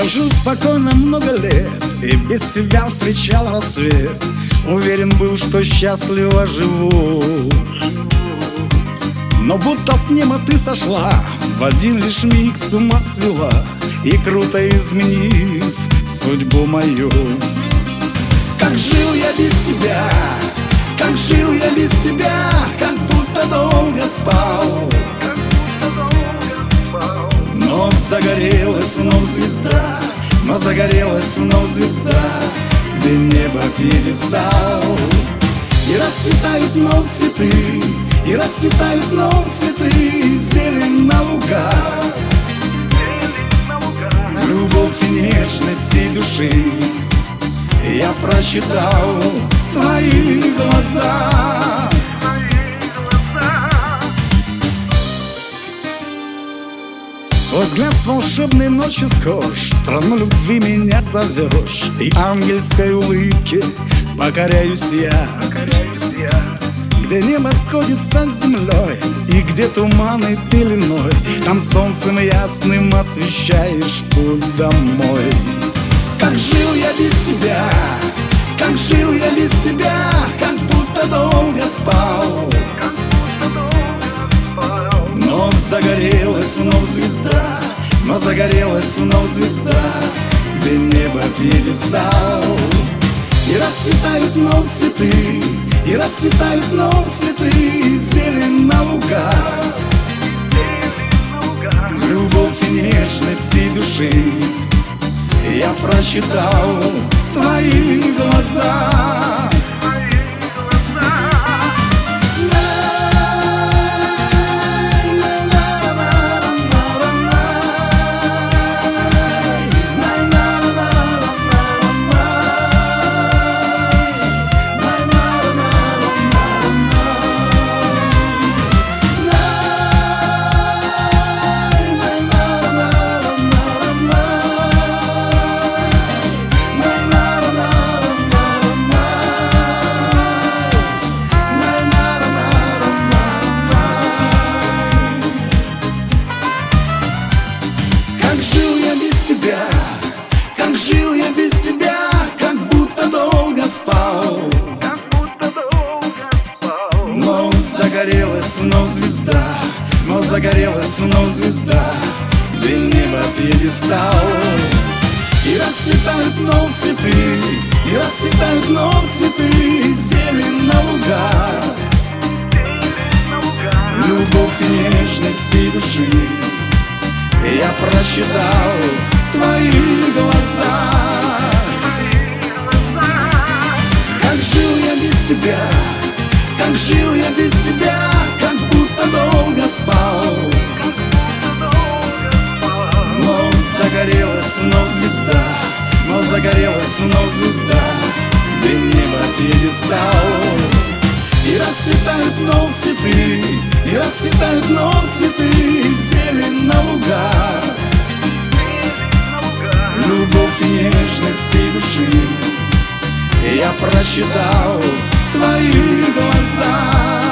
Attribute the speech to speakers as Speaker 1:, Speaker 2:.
Speaker 1: Я жил спокойно много лет и без тебя встречал рассвет. Уверен был, что счастливо живу, но будто с неба ты сошла, в один лишь миг с ума свела, и круто изменив судьбу мою. Как жил я без тебя, как жил я без тебя, как будто долго спал. Но загорелась вновь звезда, но загорелась вновь звезда, где небо пьедестал. И расцветают вновь цветы, и расцветают вновь цветы, зелень на лугах. Любовь и нежность всей души я прочитал в твоих глазах. Твой взгляд с волшебной ночью схож, в страну любви меня зовешь, и ангельской улыбке покоряюсь я. Где небо сходится с землей, и где туманы пеленой, там солнцем ясным освещаешь путь домой. Как жил я без тебя, как жил я без тебя, как будто долго спал. Но загорелась вновь звезда, но загорелась вновь звезда, где небо пьедестал. И расцветают вновь цветы, и расцветают вновь цветы, зелень на лугах. Любовь и нежность всей души я прочитал в твоих глазах. Как жил я без тебя, как будто долго спал. Но загорелась вновь звезда, но загорелась вновь звезда, где небо пьедестал. И расцветают вновь цветы, и расцветают вновь цветы, зелень на лугах. Любовь и нежность всей души я прочитал в твоих глазах. Как жил я без тебя, как жил я без тебя, как будто долго спал. Но загорелась вновь звезда, но загорелась вновь звезда, где небо пьедестал. И расцветают вновь цветы, и расцветают вновь цветы, зелень на лугах. Любовь и нежность всей души я прочитал в твоих глазах.